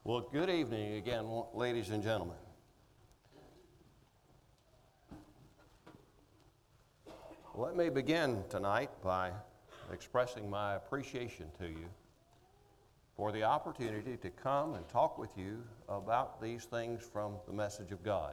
Well, good evening again, ladies and gentlemen. Let me begin tonight by expressing my appreciation to you for the opportunity to come and talk with you about these things from the message of God.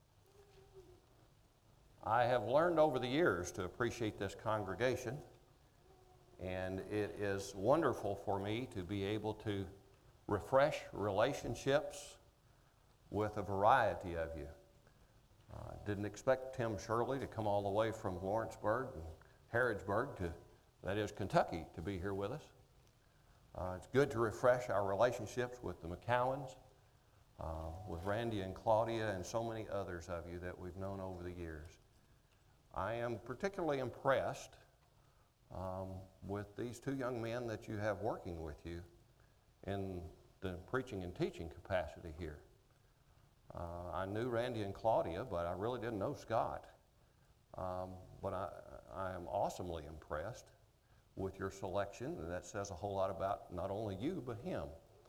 I have learned over the years to appreciate this congregation, and it is wonderful for me to be able to refresh relationships with a variety of you. I didn't expect Tim Shirley to come all the way from Lawrenceburg and Harrodsburg that is Kentucky, to be here with us. It's good to refresh our relationships with the McCowans, with Randy and Claudia, and so many others of you that we've known over the years. I am particularly impressed with these two young men that you have working with you in the preaching and teaching capacity here. I knew Randy and Claudia, but I really didn't know Scott. But I am awesomely impressed with your selection, and that says a whole lot about not only you, but him.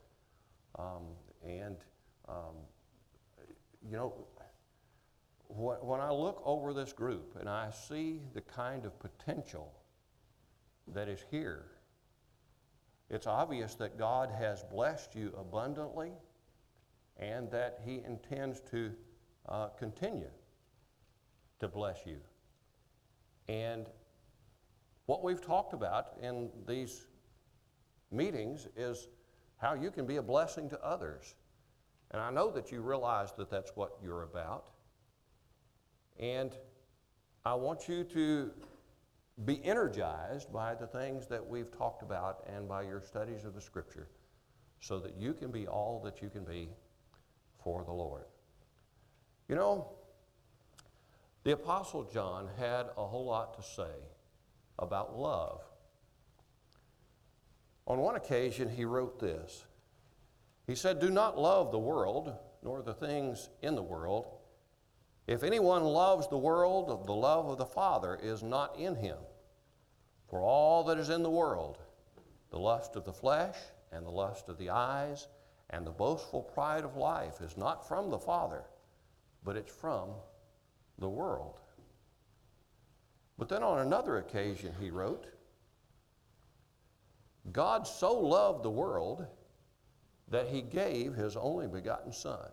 When I look over this group and I see the kind of potential that is here, it's obvious that God has blessed you abundantly and that He intends to continue to bless you. And what we've talked about in these meetings is how you can be a blessing to others. And I know that you realize that that's what you're about. And I want you to be energized by the things that we've talked about and by your studies of the Scripture so that you can be all that you can be for the Lord. You know, the Apostle John had a whole lot to say about love. On one occasion, he wrote this. He said, "Do not love the world, nor the things in the world. If anyone loves the world, the love of the Father is not in him. For all that is in the world, the lust of the flesh and the lust of the eyes and the boastful pride of life is not from the Father, but it's from the world." But then on another occasion he wrote, "God so loved the world that He gave His only begotten Son."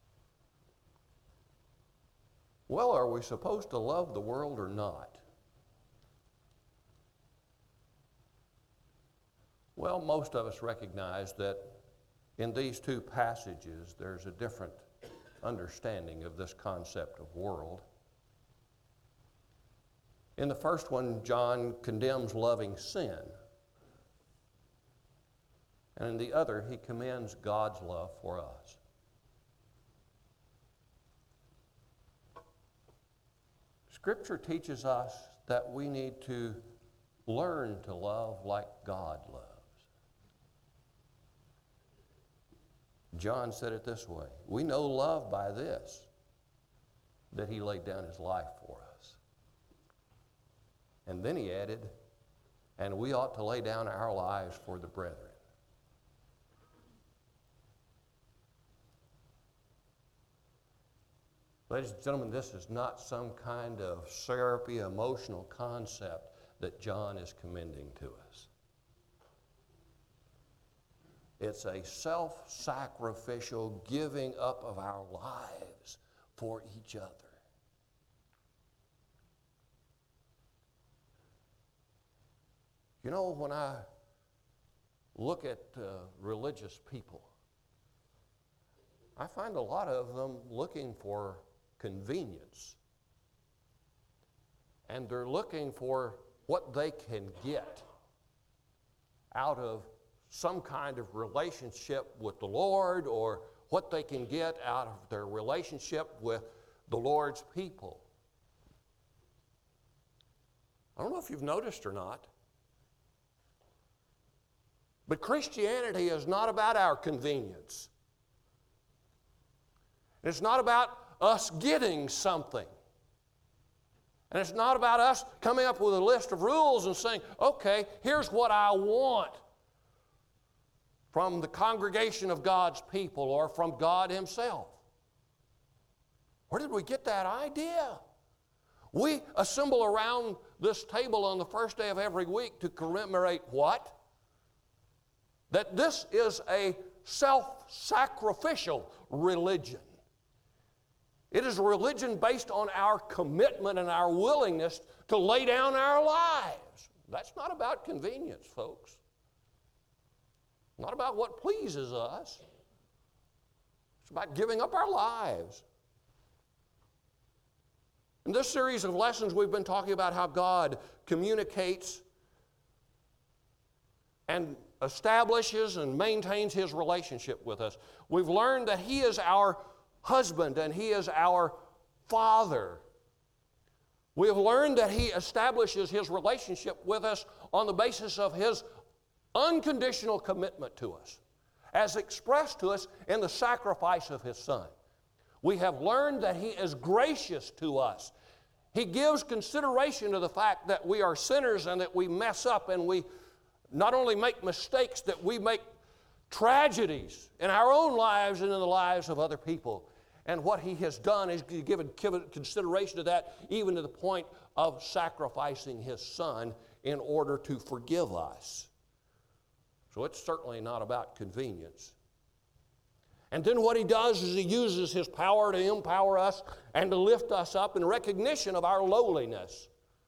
Well, are we supposed to love the world or not? Well, most of us recognize that in these two passages there's a different understanding of this concept of world. In the first one, John condemns loving sin. And in the other, he commends God's love for us. Scripture teaches us that we need to learn to love like God loves. John said it this way, "We know love by this, that He laid down His life for us." And then he added, "And we ought to lay down our lives for the brethren." Ladies and gentlemen, this is not some kind of syrupy emotional concept that John is commending to us. It's a self-sacrificial giving up of our lives for each other. You know, when I look at religious people, I find a lot of them looking for convenience. And they're looking for what they can get out of some kind of relationship with the Lord, or what they can get out of their relationship with the Lord's people. I don't know if you've noticed or not, but Christianity is not about our convenience. It's not about us getting something. And it's not about us coming up with a list of rules and saying, okay, here's what I want. from the congregation of God's people or from God Himself. Where did we get that idea? We assemble around this table on the first day of every week to commemorate what? That this is a self-sacrificial religion. It is a religion based on our commitment and our willingness to lay down our lives. That's not about convenience, folks. Not about what pleases us. It's about giving up our lives. In this series of lessons, we've been talking about how God communicates and establishes and maintains His relationship with us. We've learned that He is our husband and He is our father. We have learned that He establishes His relationship with us on the basis of His unconditional commitment to us, as expressed to us in the sacrifice of His Son. We have learned that He is gracious to us. He gives consideration to the fact that we are sinners and that we mess up and we not only make mistakes, that we make tragedies in our own lives and in the lives of other people. And what He has done is given consideration to that, even to the point of sacrificing His Son in order to forgive us. So it's certainly not about convenience. And then what He does is He uses His power to empower us and to lift us up in recognition of our lowliness.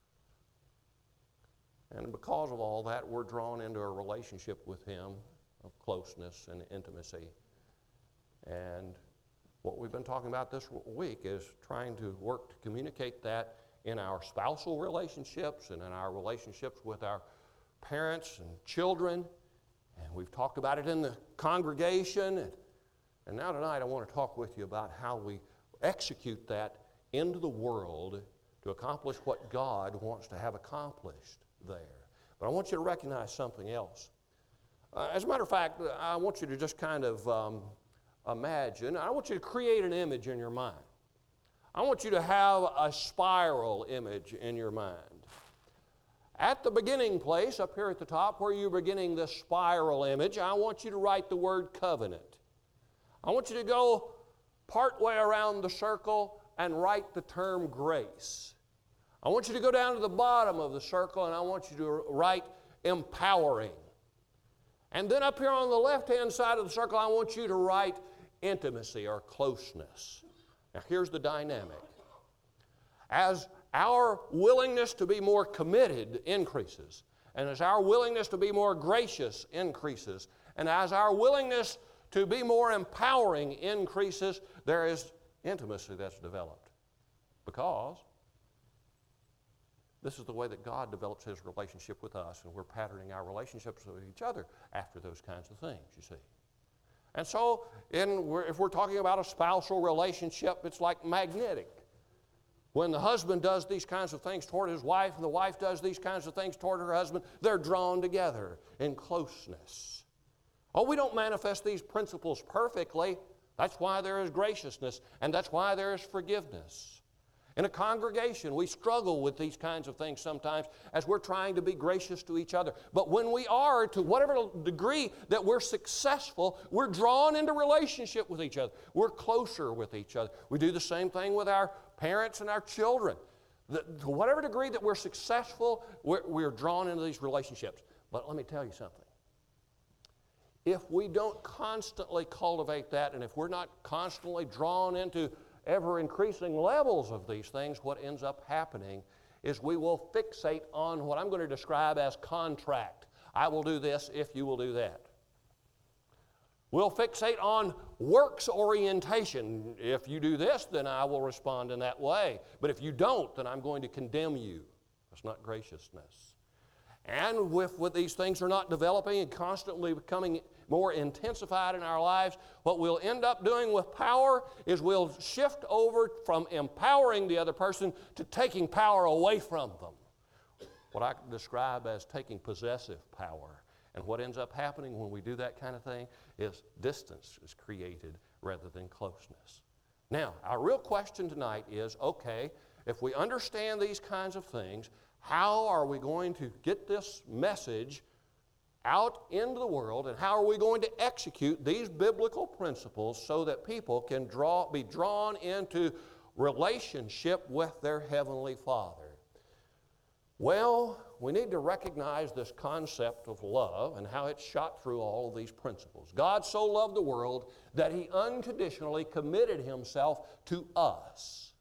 And because of all that, we're drawn into a relationship with Him of closeness and intimacy. And what we've been talking about this week is trying to work to communicate that in our spousal relationships and in our relationships with our parents and children. And we've talked about it in the congregation. And now tonight I want to talk with you about how we execute that into the world to accomplish what God wants to have accomplished there. But I want you to recognize something else. As a matter of fact, I want you to just kind of imagine, I want you to create an image in your mind. I want you to have a spiral image in your mind. At the beginning place, up here at the top, where you're beginning this spiral image, I want you to write the word covenant. I want you to go part way around the circle and write the term grace. I want you to go down to the bottom of the circle and I want you to write empowering. And then up here on the left-hand side of the circle, I want you to write intimacy or closeness. Now here's the dynamic. As our willingness to be more committed increases, and as our willingness to be more gracious increases, and as our willingness to be more empowering increases, there is intimacy that's developed. Because this is the way that God develops His relationship with us, and we're patterning our relationships with each other after those kinds of things, you see. And so, if we're talking about a spousal relationship, it's like magnetic. When the husband does these kinds of things toward his wife, and the wife does these kinds of things toward her husband, they're drawn together in closeness. Oh, we don't manifest these principles perfectly. That's why there is graciousness, and that's why there is forgiveness. In a congregation, we struggle with these kinds of things sometimes as we're trying to be gracious to each other. But when we are, to whatever degree that we're successful, we're drawn into relationship with each other. We're closer with each other. We do the same thing with our parents and our children. To whatever degree that we're successful, we're drawn into these relationships. But let me tell you something. If we don't constantly cultivate that, and if we're not constantly drawn into ever-increasing levels of these things, what ends up happening is we will fixate on what I'm going to describe as contract. I will do this if you will do that. We'll fixate on works orientation. If you do this, then I will respond in that way. But if you don't, then I'm going to condemn you. That's not graciousness. And with these things are not developing and constantly becoming more intensified in our lives, what we'll end up doing with power is we'll shift over from empowering the other person to taking power away from them. What I describe as taking possessive power. And what ends up happening when we do that kind of thing is distance is created rather than closeness. Now, our real question tonight is, okay, if we understand these kinds of things, how are we going to get this message out into the world, and how are we going to execute these biblical principles so that people can be drawn into relationship with their Heavenly Father? Well, we need to recognize this concept of love and how it's shot through all of these principles. God so loved the world that He unconditionally committed Himself to us.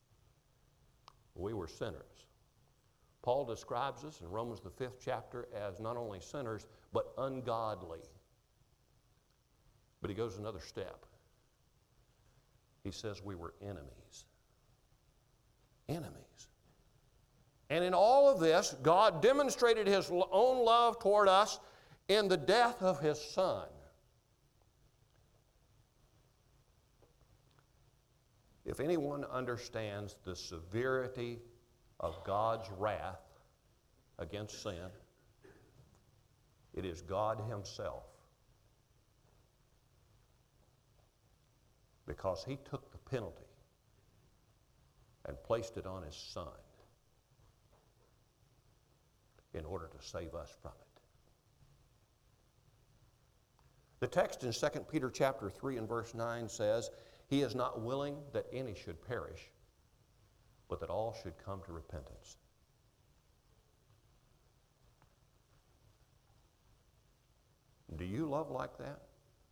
We were sinners. Paul describes us in Romans the 5th chapter as not only sinners, but ungodly. But he goes another step. He says we were enemies. Enemies. And in all of this, God demonstrated His own love toward us in the death of His Son. If anyone understands the severity of God's wrath against sin, it is God Himself. Because He took the penalty and placed it on His Son in order to save us from it. The text in 2 Peter chapter 3 and verse 9 says, He is not willing that any should perish, but that all should come to repentance. Do you love like that?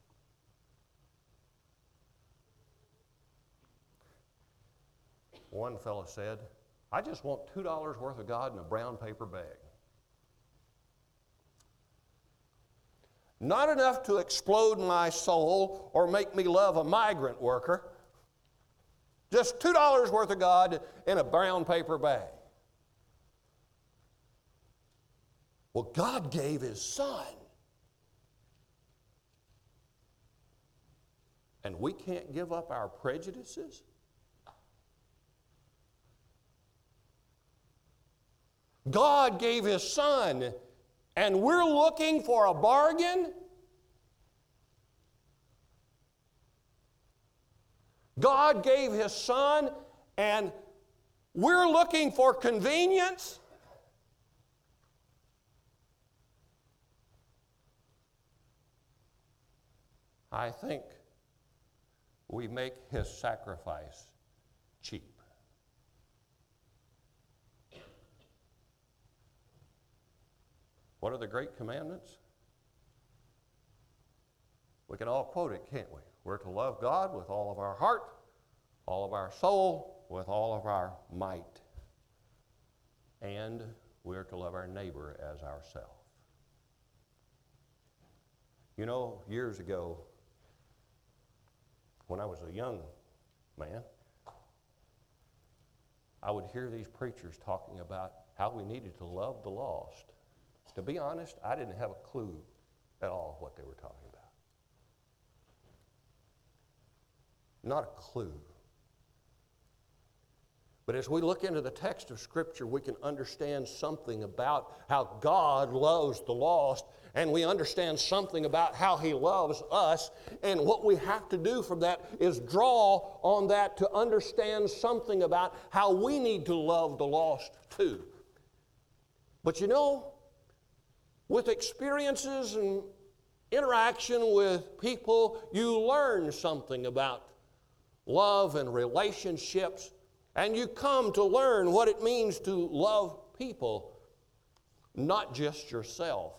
One fellow said, I just want $2 worth of God in a brown paper bag. Not enough to explode my soul or make me love a migrant worker. Just $2 worth of God in a brown paper bag. Well, God gave His Son. And we can't give up our prejudices? God gave His Son, and we're looking for a bargain? God gave His Son, and we're looking for convenience? I think we make His sacrifice cheap. What are the great commandments? We can all quote it, can't we? We're to love God with all of our heart, all of our soul, with all of our might. And we're to love our neighbor as ourselves. You know, years ago, when I was a young man, I would hear these preachers talking about how we needed to love the lost. To be honest, I didn't have a clue at all what they were talking about. Not a clue. But as we look into the text of Scripture, we can understand something about how God loves the lost, and we understand something about how He loves us, and what we have to do from that is draw on that to understand something about how we need to love the lost too. But you know, with experiences and interaction with people, you learn something about love and relationships, and you come to learn what it means to love people, not just yourself.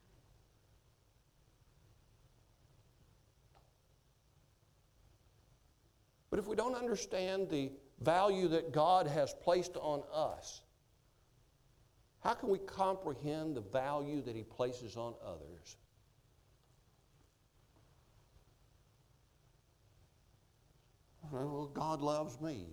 But if we don't understand the value that God has placed on us, how can we comprehend the value that He places on others? Well, God loves me.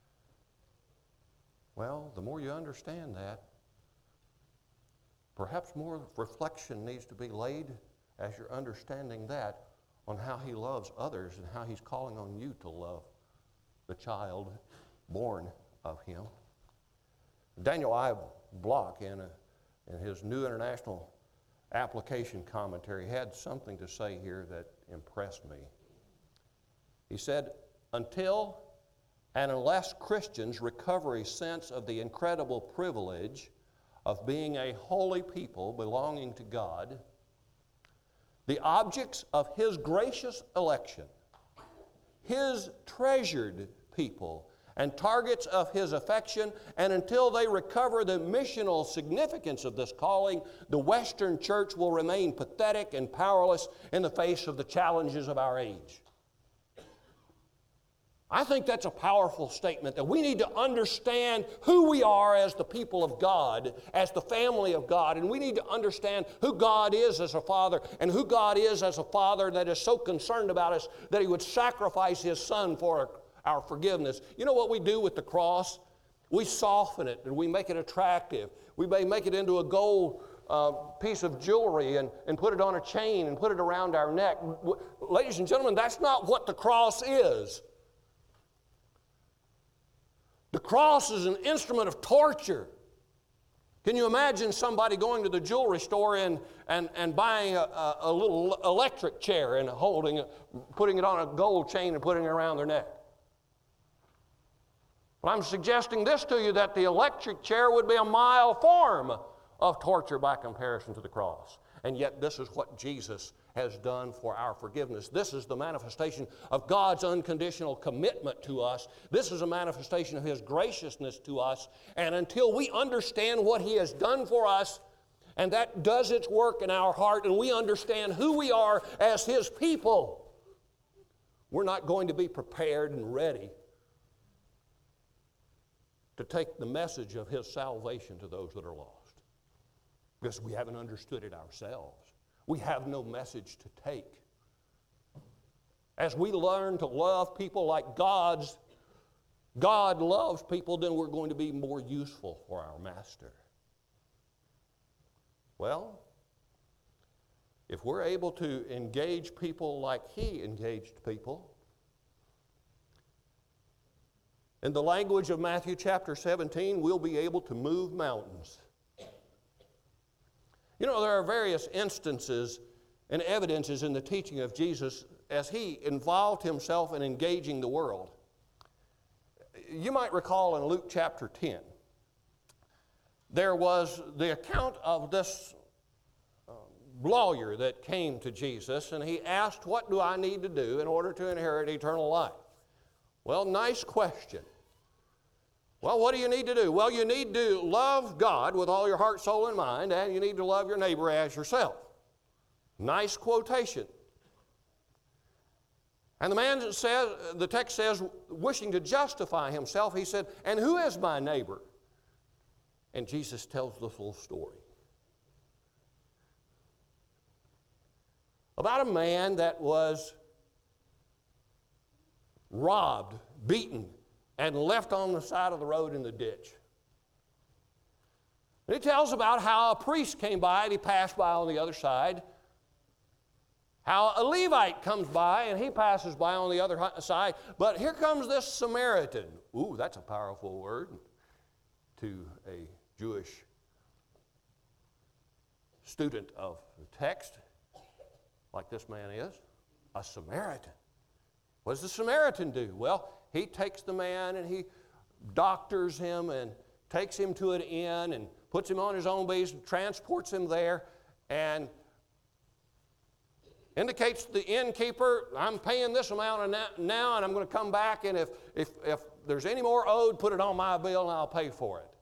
Well, the more you understand that, perhaps more reflection needs to be laid as you're understanding that on how He loves others and how He's calling on you to love the child born of Him. Daniel I. Block, in his New International Application Commentary, had something to say here that impressed me. He said, until and unless Christians recover a sense of the incredible privilege of being a holy people belonging to God, the objects of His gracious election, His treasured people, and targets of His affection, and until they recover the missional significance of this calling, the Western church will remain pathetic and powerless in the face of the challenges of our age. I think that's a powerful statement, that we need to understand who we are as the people of God, as the family of God, and we need to understand who God is as a Father, and who God is as a Father that is so concerned about us that He would sacrifice His Son for our forgiveness. You know what we do with the cross? We soften it and we make it attractive. We may make it into a gold piece of jewelry and put it on a chain and put it around our neck. Ladies and gentlemen, that's not what the cross is. The cross is an instrument of torture. Can you imagine somebody going to the jewelry store and buying a little electric chair and putting it on a gold chain and putting it around their neck? Well, I'm suggesting this to you, that the electric chair would be a mild form of torture by comparison to the cross. And yet this is what Jesus has done for our forgiveness. This is the manifestation of God's unconditional commitment to us. This is a manifestation of His graciousness to us. And until we understand what He has done for us, and that does its work in our heart, and we understand who we are as His people, we're not going to be prepared and ready to take the message of His salvation to those that are lost, because we haven't understood it ourselves. We have no message to take. As we learn to love people like God loves people, then we're going to be more useful for our Master. Well, if we're able to engage people like He engaged people, in the language of Matthew chapter 17, we'll be able to move mountains. You know, there are various instances and evidences in the teaching of Jesus as He involved Himself in engaging the world. You might recall in Luke chapter 10, there was the account of this lawyer that came to Jesus, and he asked, "What do I need to do in order to inherit eternal life?" Well, nice question. Well, what do you need to do? Well, you need to love God with all your heart, soul, and mind, and you need to love your neighbor as yourself. Nice quotation. And the man says, the text says, wishing to justify himself, he said, "And who is my neighbor?" And Jesus tells this little story about a man that was robbed, beaten, and left on the side of the road in the ditch. And he tells about how a priest came by and he passed by on the other side. How a Levite comes by and he passes by on the other side. But here comes this Samaritan. Ooh, that's a powerful word to a Jewish student of the text, like this man is, a Samaritan. What does the Samaritan do? Well, he takes the man and he doctors him and takes him to an inn and puts him on his own beast and transports him there and indicates to the innkeeper, "I'm paying this amount now and I'm going to come back, and if there's any more owed, put it on my bill and I'll pay for it."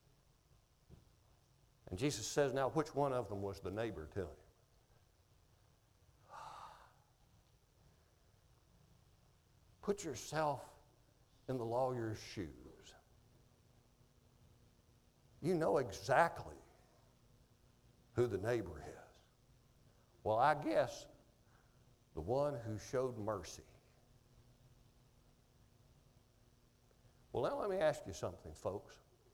And Jesus says, "Now which one of them was the neighbor to him?" Put yourself in the lawyer's shoes. You know exactly who the neighbor is. Well, I guess the one who showed mercy. Well, now let me ask you something, folks.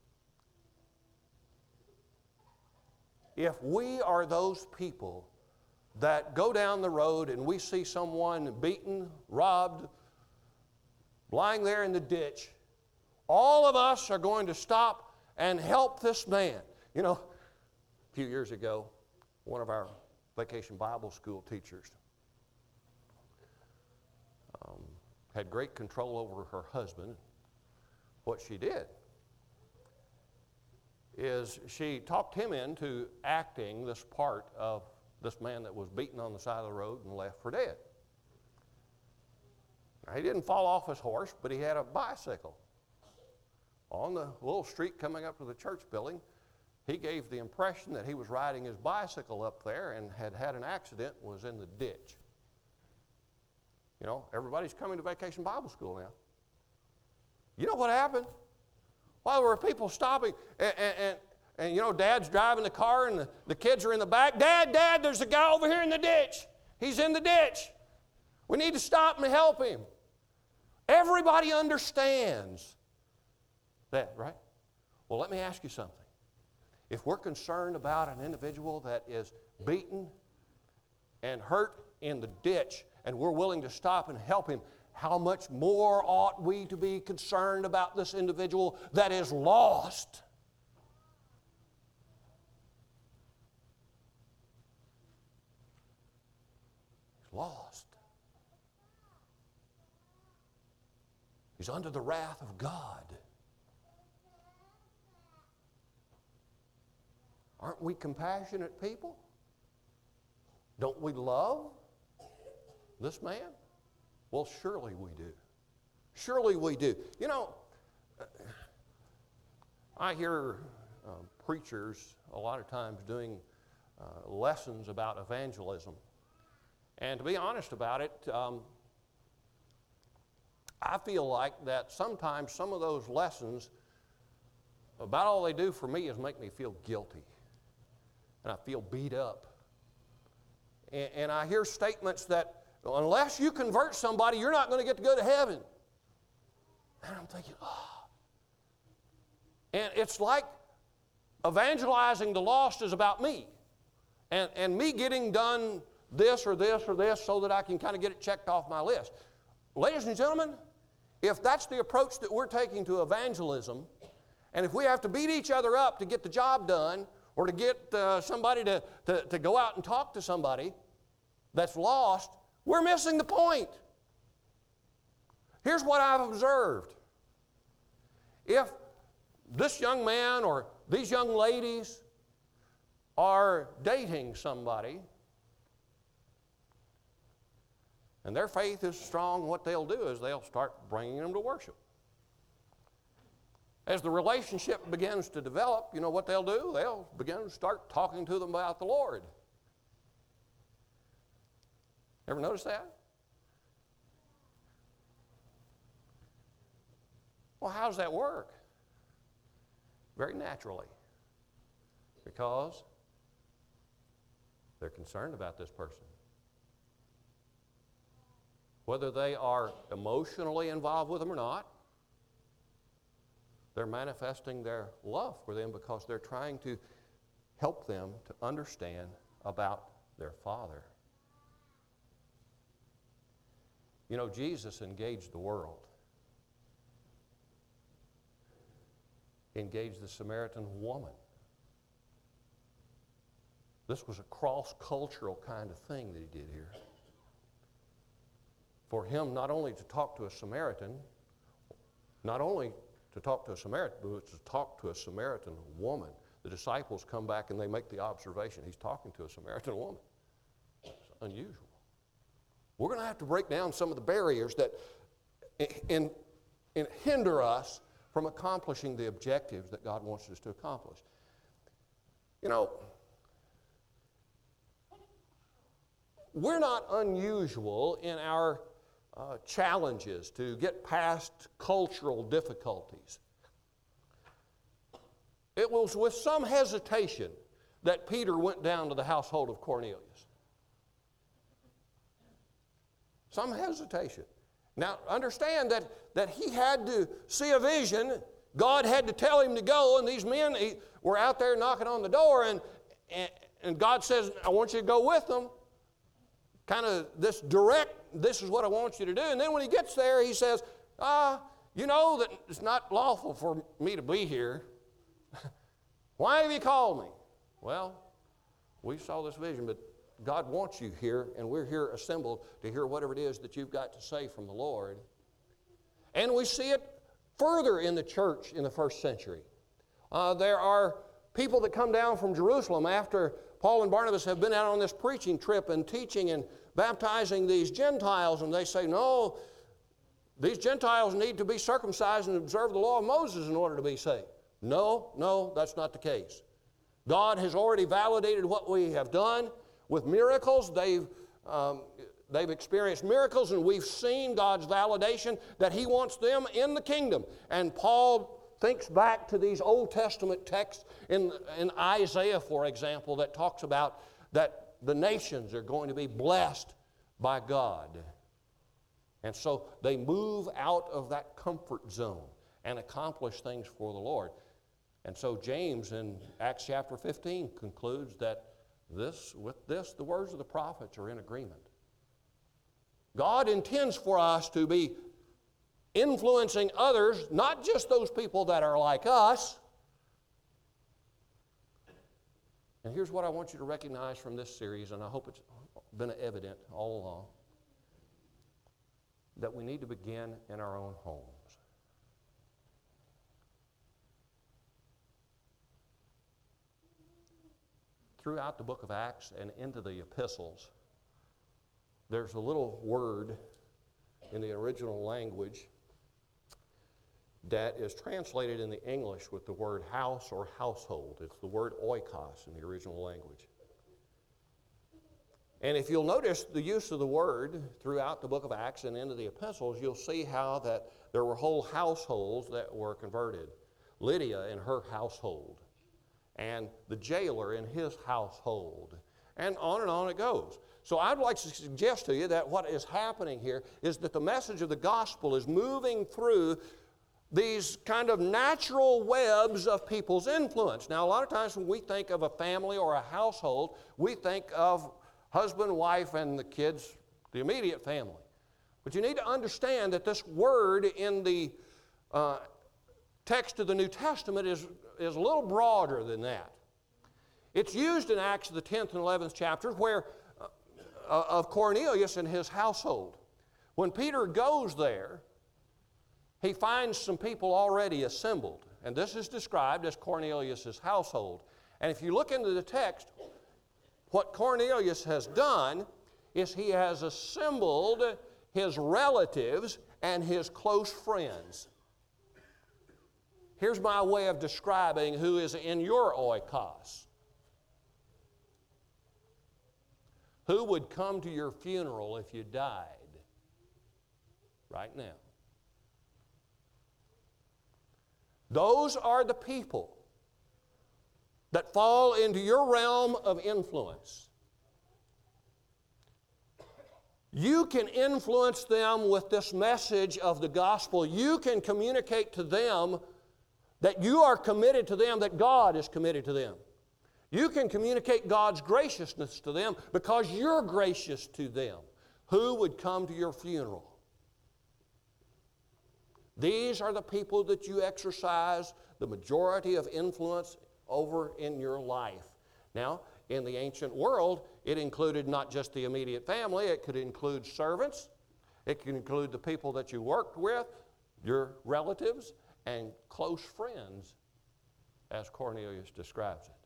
If we are those people that go down the road and we see someone beaten, robbed, lying there in the ditch, all of us are going to stop and help this man. You know, a few years ago, one of our Vacation Bible School teachers had great control over her husband. What she did is she talked him into acting this part of this man that was beaten on the side of the road and left for dead. Now, he didn't fall off his horse, but he had a bicycle. On the little street coming up to the church building, he gave the impression that he was riding his bicycle up there and had an accident and was in the ditch. You know, everybody's coming to Vacation Bible School now. You know what happened? Well, there were people stopping, and you know, Dad's driving the car, and the kids are in the back. Dad, there's a guy over here in the ditch. He's in the ditch. We need to stop and help him. Everybody understands that, right? Well, let me ask you something. If we're concerned about an individual that is beaten and hurt in the ditch, and we're willing to stop and help him, how much more ought we to be concerned about this individual that is lost? He's lost. He's under the wrath of God. Aren't we compassionate people? Don't we love this man? Well, surely we do. Surely we do. You know, I hear preachers a lot of times doing lessons about evangelism. And to be honest about it, I feel like that sometimes some of those lessons, about all they do for me is make me feel guilty. And I feel beat up. And I hear statements that unless you convert somebody, you're not going to get to go to heaven. And I'm thinking, oh. And it's like evangelizing the lost is about me. And me getting done this or this or this so that I can kind of get it checked off my list. Ladies and gentlemen, if that's the approach that we're taking to evangelism, and if we have to beat each other up to get the job done, or to get somebody to go out and talk to somebody that's lost, we're missing the point. Here's what I've observed. If this young man or these young ladies are dating somebody, and their faith is strong, what they'll do is they'll start bringing them to worship. As the relationship begins to develop, you know what they'll do? They'll begin to start talking to them about the Lord. Ever notice that? Well, how does that work? Very naturally. Because they're concerned about this person. Whether they are emotionally involved with them or not, they're manifesting their love for them because they're trying to help them to understand about their Father. You know, Jesus engaged the world. He engaged the Samaritan woman. This was a cross-cultural kind of thing that he did here. For him not only to talk to a Samaritan, not only to talk to a Samaritan, but to talk to a Samaritan woman. The disciples come back and they make the observation, he's talking to a Samaritan woman. It's unusual. We're going to have to break down some of the barriers that hinder us from accomplishing the objectives that God wants us to accomplish. You know, we're not unusual in our challenges to get past cultural difficulties. It was with some hesitation that Peter went down to the household of Cornelius. Some hesitation. Now, understand that he had to see a vision. God had to tell him to go, and these men were out there knocking on the door, and God says, I want you to go with them. Kind of this direct, this is what I want you to do. And then when he gets there, he says, you know that it's not lawful for me to be here. Why have you called me? Well, we saw this vision, but God wants you here, and we're here assembled to hear whatever it is that you've got to say from the Lord. And we see it further in the church in the first century. There are people that come down from Jerusalem after Paul and Barnabas have been out on this preaching trip and teaching and baptizing these Gentiles, and they say, no, these Gentiles need to be circumcised and observe the law of Moses in order to be saved. No, that's not the case. God has already validated what we have done with miracles. They've experienced miracles, and we've seen God's validation that He wants them in the kingdom. And Paul thinks back to these Old Testament texts in Isaiah, for example, that talks about that the nations are going to be blessed by God. And so they move out of that comfort zone and accomplish things for the Lord. And so James in Acts chapter 15 concludes that with this, the words of the prophets are in agreement. God intends for us to be influencing others, not just those people that are like us. And here's what I want you to recognize from this series, and I hope it's been evident all along, that we need to begin in our own homes. Throughout the book of Acts and into the epistles, there's a little word in the original language that is translated in the English with the word house or household. It's the word oikos in the original language. And if you'll notice the use of the word throughout the book of Acts and into the epistles, you'll see how that there were whole households that were converted. Lydia and her household, and the jailer in his household, and on it goes. So I'd like to suggest to you that what is happening here is that the message of the gospel is moving through these kind of natural webs of people's influence. Now, a lot of times when we think of a family or a household, we think of husband, wife, and the kids, the immediate family. But you need to understand that this word in the text of the New Testament is a little broader than that. It's used in Acts, the 10th and 11th chapters, where of Cornelius and his household. When Peter goes there, he finds some people already assembled, and this is described as Cornelius' household. And if you look into the text, what Cornelius has done is he has assembled his relatives and his close friends. Here's my way of describing who is in your oikos. Who would come to your funeral if you died right now? Those are the people that fall into your realm of influence. You can influence them with this message of the gospel. You can communicate to them that you are committed to them, that God is committed to them. You can communicate God's graciousness to them because you're gracious to them. Who would come to your funeral? These are the people that you exercise the majority of influence over in your life. Now, in the ancient world, it included not just the immediate family, it could include servants, it could include the people that you worked with, your relatives, and close friends, as Cornelius describes it.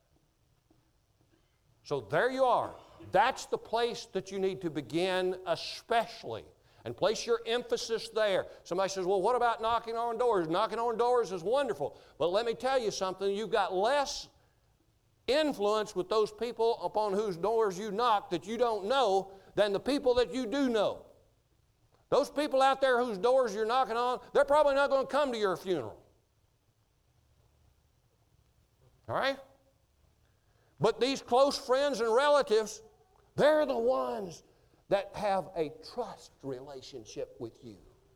So there you are. That's the place that you need to begin especially. And place your emphasis there. Somebody says, well, what about knocking on doors? Knocking on doors is wonderful. But let me tell you something. You've got less influence with those people upon whose doors you knock that you don't know than the people that you do know. Those people out there whose doors you're knocking on, they're probably not going to come to your funeral. All right? But these close friends and relatives, they're the ones that have a trust relationship with you.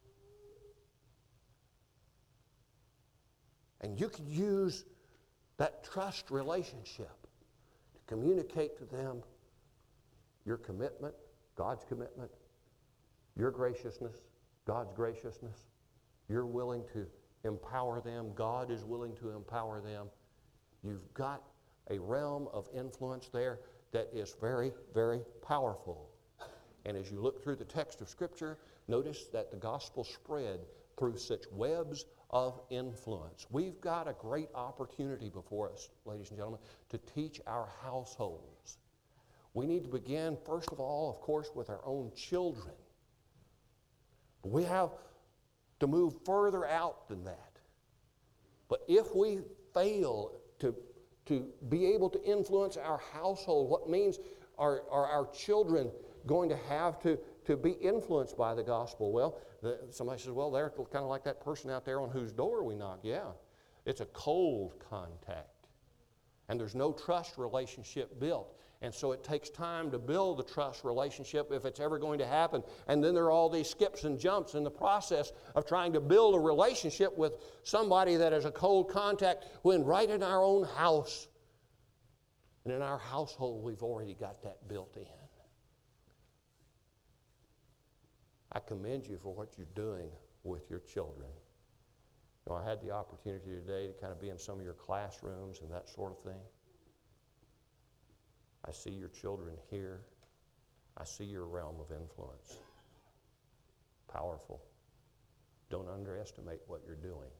And you can use that trust relationship to communicate to them your commitment, God's commitment, your graciousness, God's graciousness. You're willing to empower them. God is willing to empower them. You've got a realm of influence there that is very, very powerful. And as you look through the text of Scripture, notice that the gospel spread through such webs of influence. We've got a great opportunity before us, ladies and gentlemen, to teach our households. We need to begin, first of all, of course, with our own children. But we have to move further out than that. But if we fail to be able to influence our household, what means are our children going to have to be influenced by the gospel? Well, somebody says, well, they're kind of like that person out there on whose door we knock. Yeah, it's a cold contact. And there's no trust relationship built. And so it takes time to build the trust relationship if it's ever going to happen. And then there are all these skips and jumps in the process of trying to build a relationship with somebody that is a cold contact when right in our own house and in our household we've already got that built in. I commend you for what you're doing with your children. You know, I had the opportunity today to kind of be in some of your classrooms and that sort of thing. I see your children here. I see your realm of influence. Powerful. Don't underestimate what you're doing.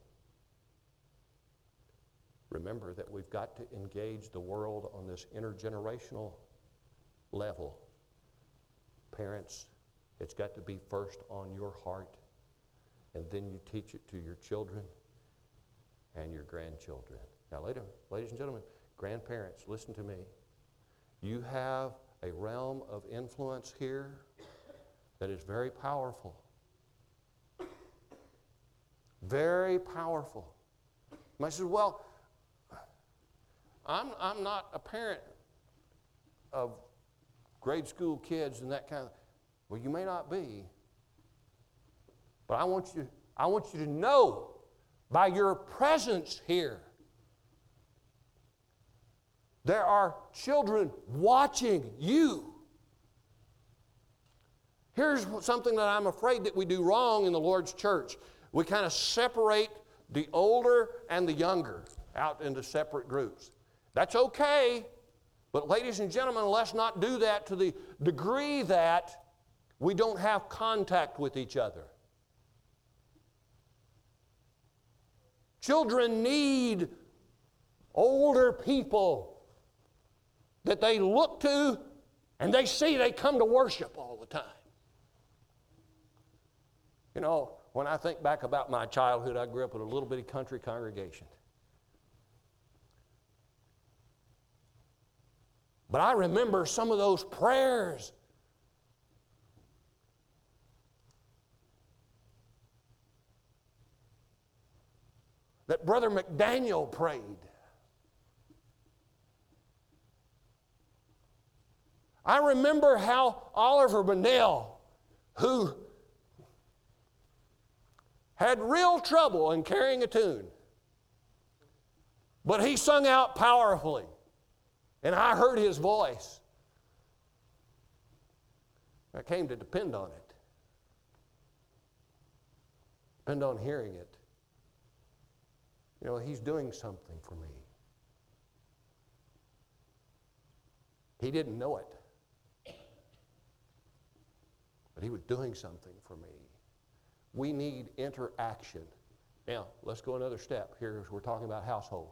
Remember that we've got to engage the world on this intergenerational level. Parents, it's got to be first on your heart, and then you teach it to your children and your grandchildren. Now, ladies and gentlemen, grandparents, listen to me. You have a realm of influence here that is very powerful. Very powerful. I said, well, I'm not a parent of grade school kids and that kind of. Well, you may not be, but I want you to know by your presence here, there are children watching you. Here's something that I'm afraid that we do wrong in the Lord's church. We kind of separate the older and the younger out into separate groups. That's okay, but ladies and gentlemen, let's not do that to the degree that we don't have contact with each other. Children need older people that they look to and they see they come to worship all the time. You know, when I think back about my childhood, I grew up in a little bitty country congregation. But I remember some of those prayers that Brother McDaniel prayed. I remember how Oliver Bonnell, who had real trouble in carrying a tune, but he sung out powerfully, and I heard his voice. I came to depend on it, depend on hearing it. You know, he's doing something for me. He didn't know it, but he was doing something for me. We need interaction. Now, let's go another step. Here we're talking about household.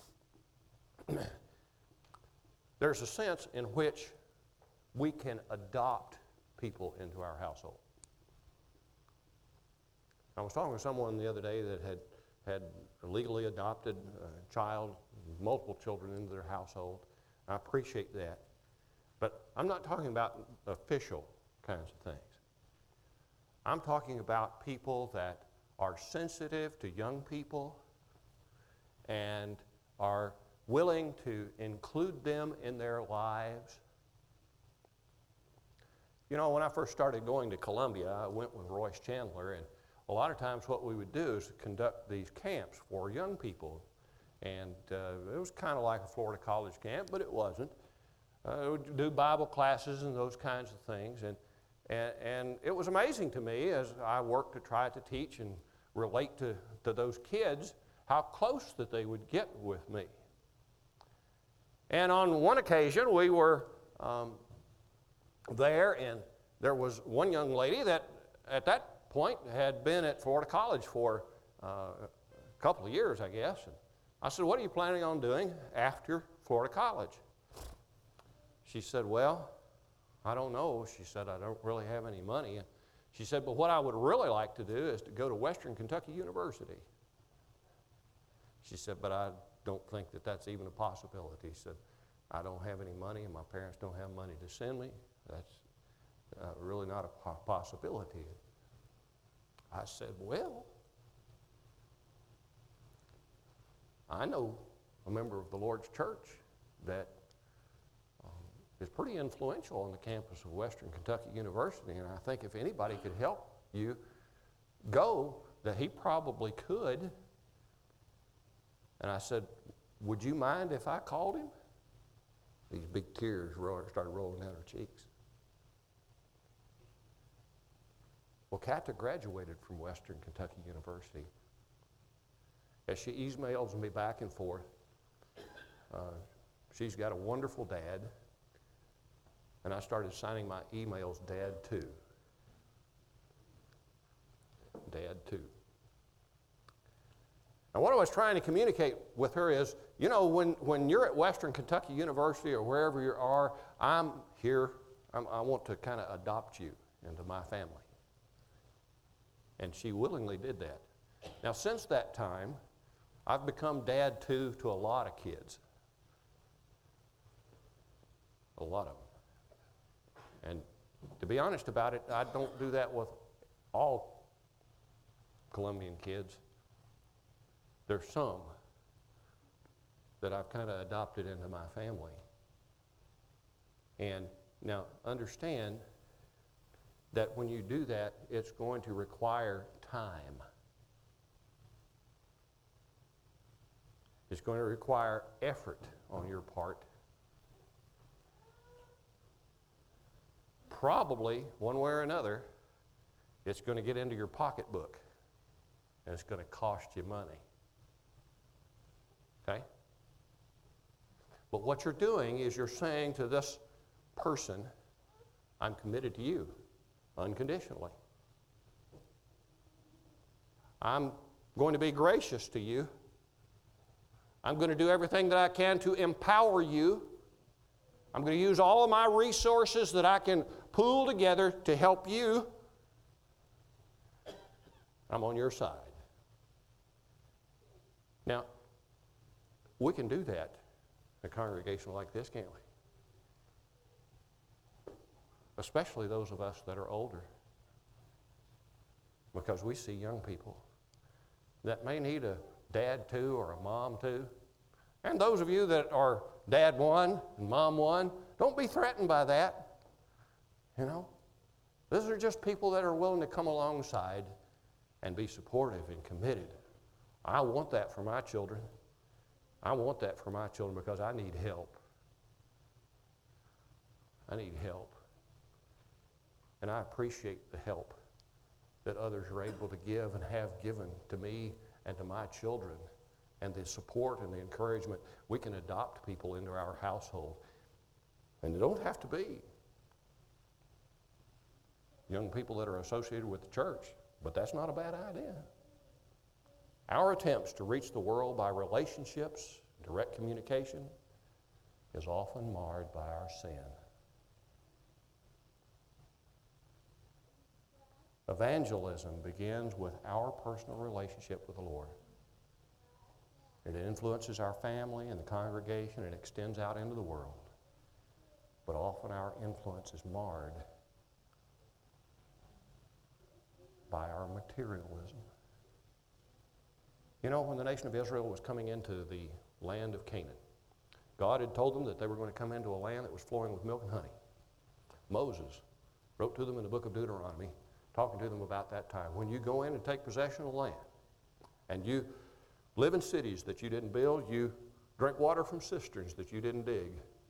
There's a sense in which we can adopt people into our household. I was talking to someone the other day that had legally adopted a child, multiple children into their household. I appreciate that. But I'm not talking about official kinds of things. I'm talking about people that are sensitive to young people and are willing to include them in their lives. You know, when I first started going to Columbia, I went with Royce Chandler, and a lot of times what we would do is conduct these camps for young people. And it was kind of like a Florida college camp, but it wasn't. We would do Bible classes and those kinds of things. And it was amazing to me as I worked to try to teach and relate to those kids how close that they would get with me. And on one occasion, we were there, and there was one young lady that at that point, had been at Florida College for a couple of years, I guess. And I said, what are you planning on doing after Florida College? She said, well, I don't know. She said, I don't really have any money. She said, but what I would really like to do is to go to Western Kentucky University. She said, but I don't think that that's even a possibility. She said, I don't have any money and my parents don't have money to send me. That's really not a possibility. I said, well, I know a member of the Lord's church that is pretty influential on the campus of Western Kentucky University, and I think if anybody could help you go, that he probably could. And I said, would you mind if I called him? These big tears started rolling down her cheeks. Well, Kata graduated from Western Kentucky University. As she emails me back and forth, she's got a wonderful dad, and I started signing my emails Dad 2. Dad 2. And what I was trying to communicate with her is, you know, when you're at Western Kentucky University or wherever you are, I'm here. I want to kind of adopt you into my family. And she willingly did that. Now, since that time, I've become Dad 2 to a lot of kids. A lot of them. And to be honest about it, I don't do that with all Columbian kids. There's some that I've kind of adopted into my family. And now understand that when you do that, it's going to require time. It's going to require effort on your part. Probably, one way or another, it's going to get into your pocketbook, and it's going to cost you money. Okay? But what you're doing is you're saying to this person, I'm committed to you unconditionally. I'm going to be gracious to you. I'm going to do everything that I can to empower you. I'm going to use all of my resources that I can pool together to help you. I'm on your side. Now, we can do that in a congregation like this, can't we? Especially those of us that are older. Because we see young people that may need a Dad 2 or a Mom 2. And those of you that are Dad 1 and Mom 1, don't be threatened by that. You know, those are just people that are willing to come alongside and be supportive and committed. I want that for my children. I want that for my children because I need help. I need help. And I appreciate the help that others are able to give and have given to me and to my children, and the support and the encouragement. We can adopt people into our household. And they don't have to be young people that are associated with the church, but that's not a bad idea. Our attempts to reach the world by relationships, direct communication, is often marred by our sin. Evangelism begins with our personal relationship with the Lord. It influences our family and the congregation and extends out into the world. But often our influence is marred by our materialism. You know, when the nation of Israel was coming into the land of Canaan, God had told them that they were going to come into a land that was flowing with milk and honey. Moses wrote to them in the book of Deuteronomy, talking to them about that time. When you go in and take possession of the land, and you live in cities that you didn't build, you drink water from cisterns that you didn't dig,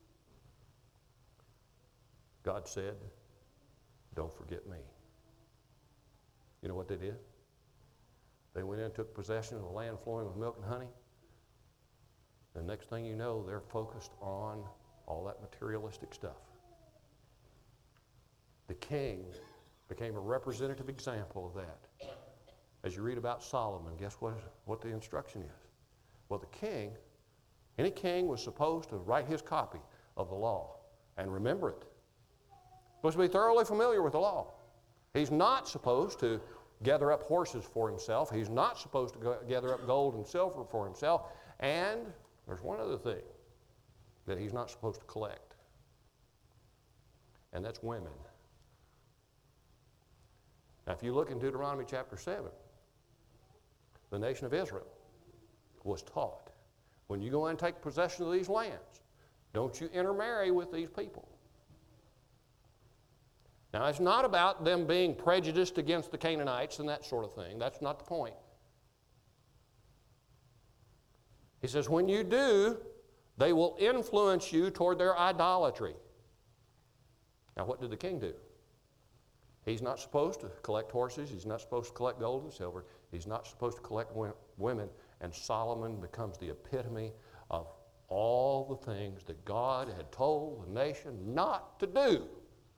God said, don't forget me. You know what they did? They went in and took possession of the land flowing with milk and honey. The next thing you know, they're focused on all that materialistic stuff. The king became a representative example of that. As you read about Solomon, guess what the instruction is? Well, the king, any king was supposed to write his copy of the law and remember it. Supposed to be thoroughly familiar with the law. He's not supposed to gather up horses for himself. He's not supposed to gather up gold and silver for himself. And there's one other thing that he's not supposed to collect, and that's women. Now, if you look in Deuteronomy chapter 7, the nation of Israel was taught, when you go and take possession of these lands, don't you intermarry with these people. Now, it's not about them being prejudiced against the Canaanites and that sort of thing. That's not the point. He says, when you do, they will influence you toward their idolatry. Now, what did the king do? He's not supposed to collect horses. He's not supposed to collect gold and silver. He's not supposed to collect women. And Solomon becomes the epitome of all the things that God had told the nation not to do.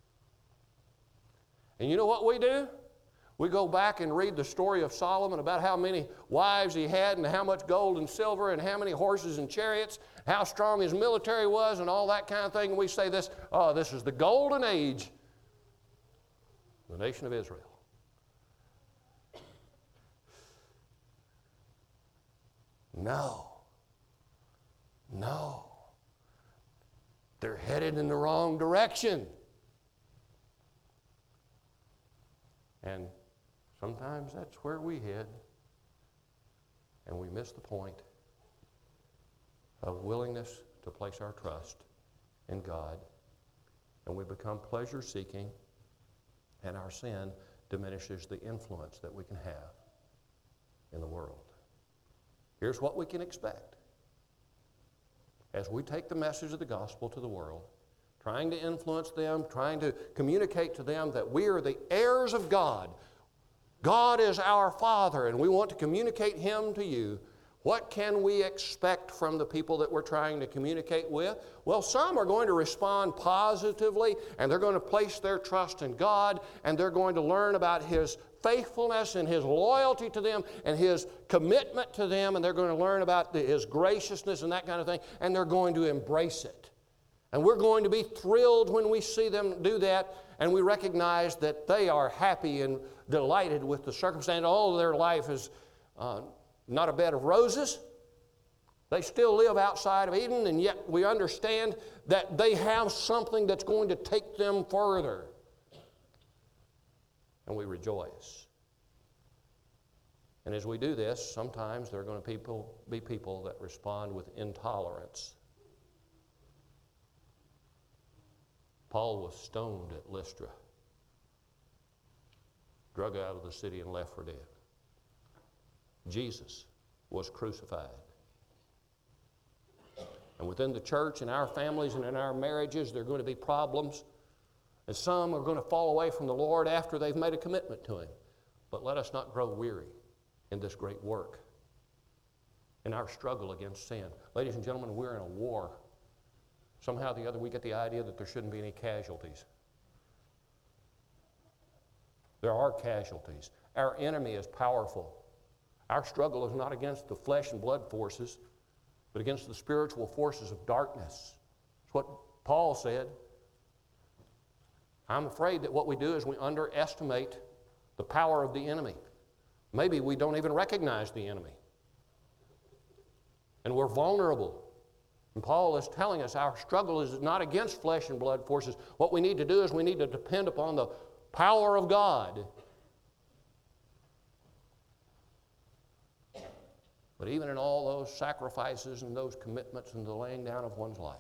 And you know what we do? We go back and read the story of Solomon about how many wives he had and how much gold and silver and how many horses and chariots, how strong his military was and all that kind of thing. And we say this, oh, this is the golden age, the nation of Israel. No. They're headed in the wrong direction. And sometimes that's where we head, and we miss the point of willingness to place our trust in God, and we become pleasure-seeking, and our sin diminishes the influence that we can have in the world. Here's what we can expect. As we take the message of the gospel to the world, trying to influence them, trying to communicate to them that we are the heirs of God. God is our Father, and we want to communicate Him to you. What can we expect from the people that we're trying to communicate with? Well, some are going to respond positively, and they're going to place their trust in God, and they're going to learn about His faithfulness and His loyalty to them and His commitment to them, and they're going to learn about His graciousness and that kind of thing, and they're going to embrace it. And we're going to be thrilled when we see them do that, and we recognize that they are happy and delighted with the circumstance. All of their life is not a bed of roses. They still live outside of Eden, and yet we understand that they have something that's going to take them further. And we rejoice. And as we do this, sometimes there are going to be people that respond with intolerance. Paul was stoned at Lystra, drug out of the city and left for dead. Jesus was crucified. And within the church, in our families, and in our marriages, there are going to be problems. And some are going to fall away from the Lord after they've made a commitment to Him. But let us not grow weary in this great work, in our struggle against sin. Ladies and gentlemen, we're in a war. Somehow or the other, we get the idea that there shouldn't be any casualties. There are casualties. Our enemy is powerful. Our struggle is not against the flesh and blood forces, but against the spiritual forces of darkness. That's what Paul said. I'm afraid that what we do is we underestimate the power of the enemy. Maybe we don't even recognize the enemy. And we're vulnerable. And Paul is telling us our struggle is not against flesh and blood forces. What we need to do is we need to depend upon the power of God. But even in all those sacrifices and those commitments and the laying down of one's life,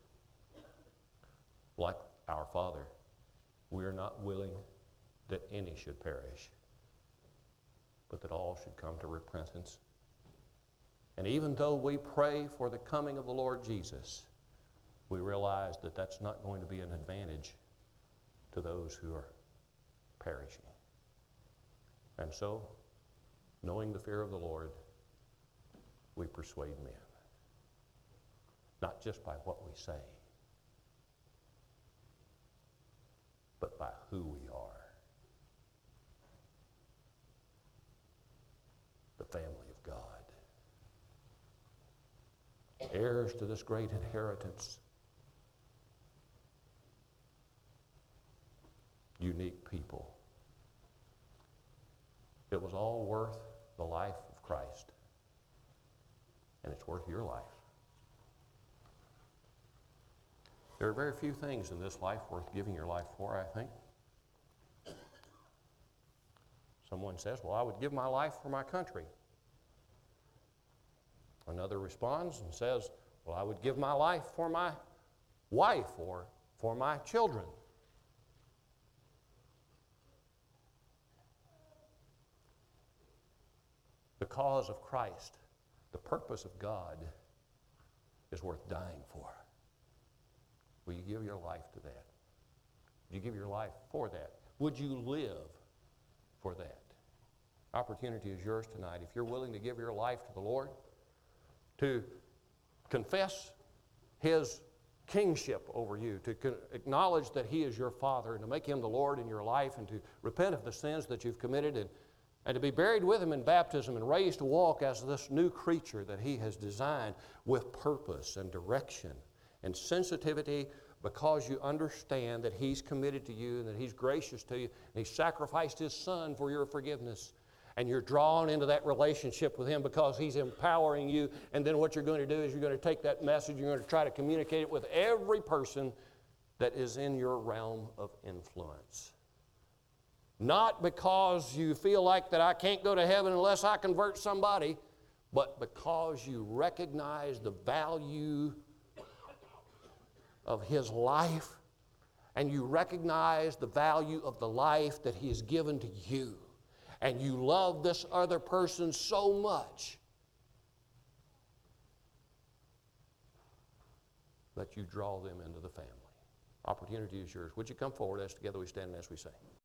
like our Father, we are not willing that any should perish, but that all should come to repentance. And even though we pray for the coming of the Lord Jesus, we realize that that's not going to be an advantage to those who are perishing. And so, knowing the fear of the Lord, we persuade men. Not just by what we say, but by who we are family of God. Heirs to this great inheritance. Unique people. It was all worth the life of Christ. And it's worth your life. There are very few things in this life worth giving your life for, I think. Someone says, well, I would give my life for my country. Another responds and says, well, I would give my life for my wife or for my children. The cause of Christ, the purpose of God, is worth dying for. Will you give your life to that? Would you give your life for that? Would you live for that? Opportunity is yours tonight. If you're willing to give your life to the Lord, to confess His kingship over you, to acknowledge that He is your Father, and to make Him the Lord in your life, and to repent of the sins that you've committed, and to be buried with Him in baptism and raised to walk as this new creature that He has designed with purpose and direction and sensitivity, because you understand that He's committed to you and that He's gracious to you and He sacrificed His Son for your forgiveness. And you're drawn into that relationship with Him because He's empowering you. And then what you're going to do is you're going to take that message, you're going to try to communicate it with every person that is in your realm of influence. Not because you feel like that I can't go to heaven unless I convert somebody, but because you recognize the value of His life, and you recognize the value of the life that He has given to you, and you love this other person so much that you draw them into the family. Opportunity is yours. Would you come forward as together we stand and as we sing?